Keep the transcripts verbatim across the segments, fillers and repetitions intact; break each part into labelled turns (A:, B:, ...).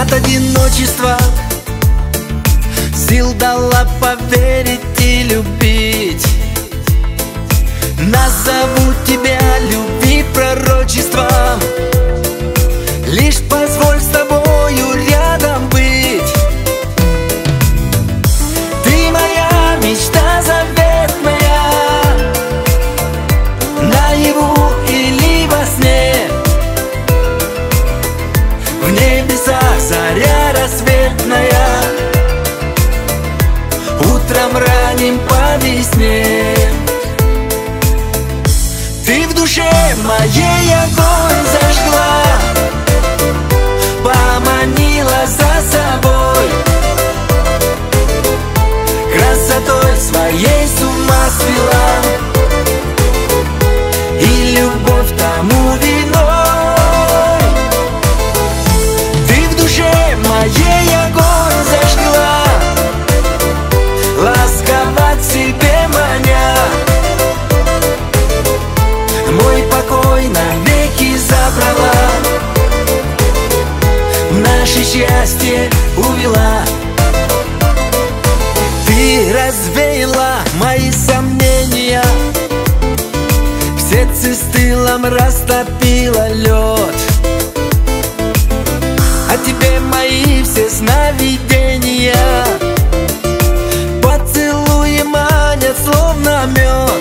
A: от одиночества сил дала поверить и любить. Назову тебя любви пророчеством, лишь позволь с тобою рядом быть. Ты моя мечта заветная, наяву или во сне. В небесах заря рассветная, утром ранним по весне. Ты в душе моей огонь зажгла, поманила за собой, красотой своей с ума свела, и любовь тому виной. Ты в душе моей огонь зажгла, ласково к себе маня, мой покой навеки забрала, в наше счастье увела. Ты развеяла мои сомнения, в сердце стылом растопила лед. А тебе мои все сновидения поцелуи манят, словно мед.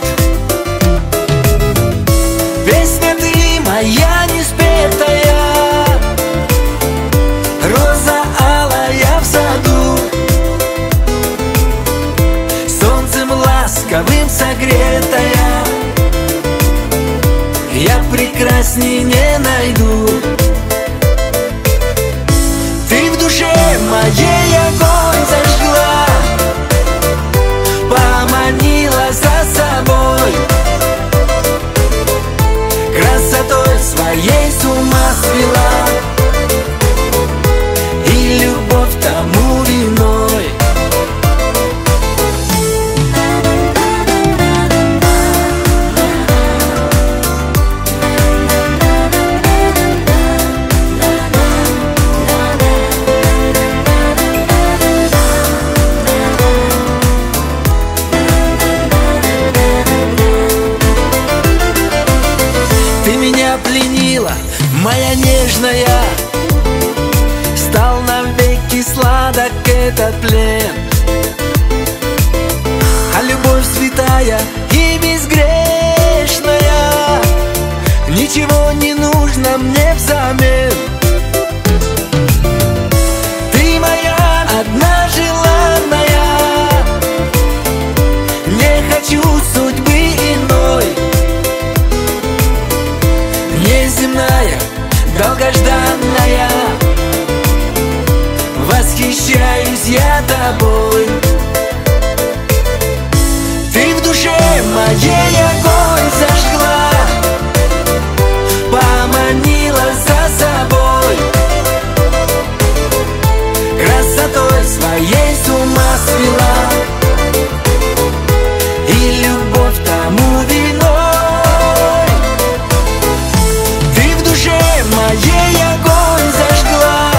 A: Песня ты моя неспетая, роза алая в саду, солнцем ласковым согретая, я прекрасней не найду. Ты в душе моей огонь зажгла, поманила за собой, красотой своей с ума свела, и любовь тому виной. Ты меня пленила, моя нежная, стал навеки сладок этот плен. А любовь святая и безгрешная, ничего не нужно мне взамен. Ты моя одна желанная, не хочу судьбы иной. Неземная, долгожданная, восхищаюсь я тобой. Ты в душе моей огонь зажгла, поманила за собой, красотой своей с ума свела, и любовь тому виной. Моей огонь зажгла,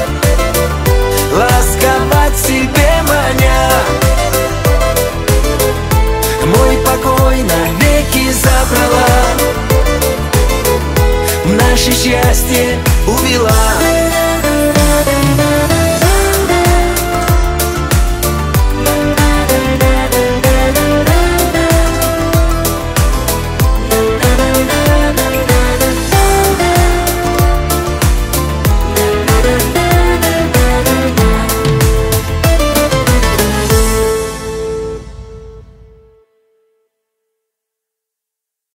A: ласково к себе маня, мой покой навеки забрала, в наше счастье